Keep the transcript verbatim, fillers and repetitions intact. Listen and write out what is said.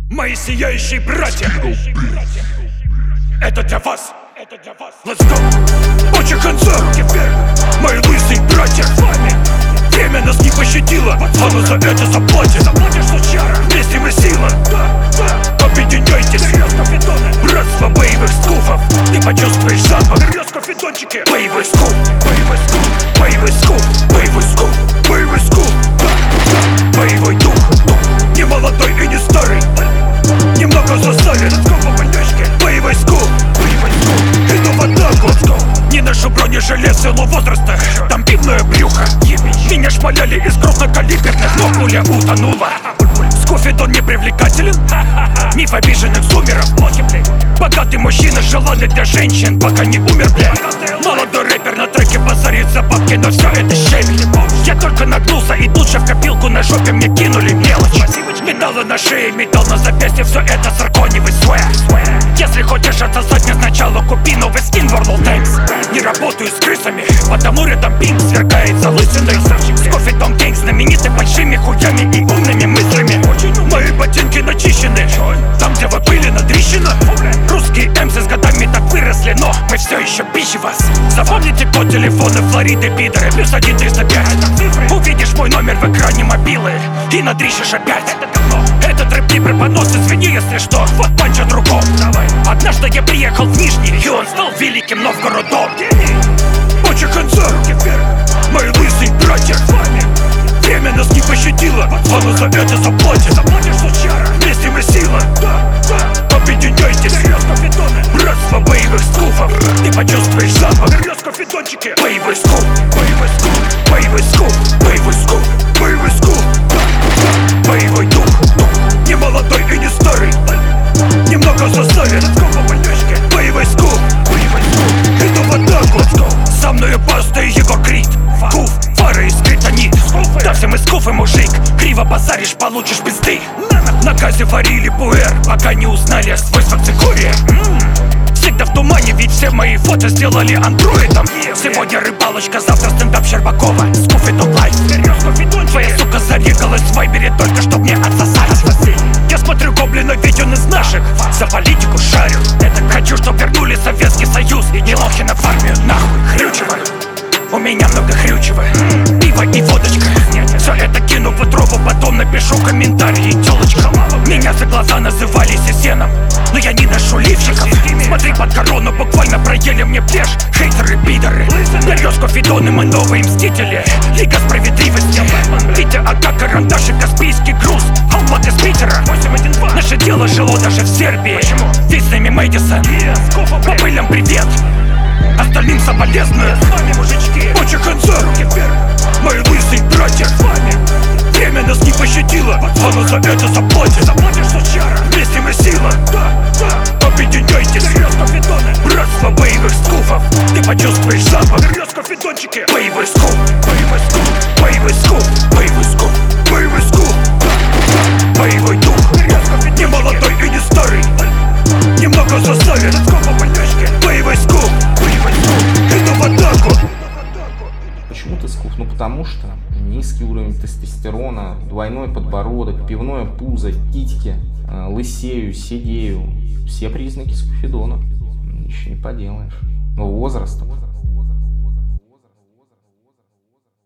Мои сияющие братья, это для вас. Let's go. Очень ханза, мои лысые братья. Время нас не пощадило, оно за это заплатит. Вместе мы сила. Объединяйтесь, братство боевых скуфов. Ты почувствуешь запах боевой скуф, боевой скуф, боевой скуф, боевой скуф, боевой скуф, боевой дух, не молодой и не старый, немного засален. Боевой скуф, боевой скуф, иду в атаку. Не ношу бронежилет силу возраста, там пивное брюхо. Меня шмаляли из крупнокалиберных, но пуля утонула. Скуфидон не привлекателен, миф обиженных зумеров. Богатый мужчина, желанный для женщин, пока не умер, бля. Молодой рэпер на треке базарит за бабки, но все это щебень. Я только нагнулся и тут же в копилку на жопе мне кинули мелочь. Металлы на шее, металл на запястье, все это циркониевый свэг. Если хочешь отсосать мне сначала, купи новый скин World of Tanks. Не работаю с крысами, потому рядом пинг сверкает залысиной. Скуфидон гэнг знаменитый большими хуями и умными мыслями. Мои ботинки начищены, там где вы были надрищено. Русские эмсы с годами так выросли, но мы все еще пищи вас. Запомните код телефона Флориды, пидоры, плюс один триста пять. Увидишь мой номер в экране мобилы и надрищешь опять. Этот рэп не преподнос, извини, если что. Вот панч о другом. Однажды я приехал в Нижний, и он стал великим Новгородом. Очень ханза, мои лысые братья. Время нас не пощадило, оно за это заплатит. Вместе мы сила. Объединяйтесь, братство боевых скуфов. Ты почувствуешь запах боевой скуф, боевой скуф, боевой скуф, боевой скуф, боевой скуф, боевой дух, не молодой и не старый, немного засален. Боевой скуф, боевой скуф, иду в атаку. Со мною Баста и Егор Крид. Куф, фары и скриптонит. Да все мы скуфы, мужик. Криво базаришь, получишь пизды. На газе варили пуэр, пока не узнали о свойствах цикория. Всегда в тумане, ведь все мои фото сделали андроидом. Сегодня рыбалочка, завтра стендап Щербакова. Скуфидон лайф. Твоя сука зарегалась в вайбере только чтоб мне отсосать. Я смотрю гоблина видео из наших, за политику шарю. Хочу, чтоб вернули Советский Союз и Нелохина в армию, нахуй, хрючево. У меня много хрючево, пиво и водочка. Все это кину в утробу, потом напишу комментарии, тёлочка. Меня за глаза называли сисеном, но я не ношу лифчиков. Смотри, под корону буквально проели мне плешь хейтеры, пидоры. Дарьё Скуфидон и мы новые мстители, Лига справедливости. Витя, АК, карандаш и Каспийский груз, Алмат из Питера. Наше дело жило даже в Сербии. Виснами Мэдисон, по пылям привет, остальным соболезную. Очень ханза, мои лысые братья. Время нас не пощадило, оно за это заплатит. Вместе мы сила. Объединяйтесь, братство боевых скуфов. Ты почувствуешь запах боевой скуф, боевой скуф, боевой скуф, боевой скуф, боевой скуф, боевой дух, не молодой и не старый, немного засален. Боевой скуф, боевой скуф, иду в атаку. Почему ты скуф? Ну потому что низкий уровень тестостерона, двойной подбородок, пивное пузо, титьки, лысею, седею. Все признаки скуфидона. Ничего не поделаешь. Но возрастом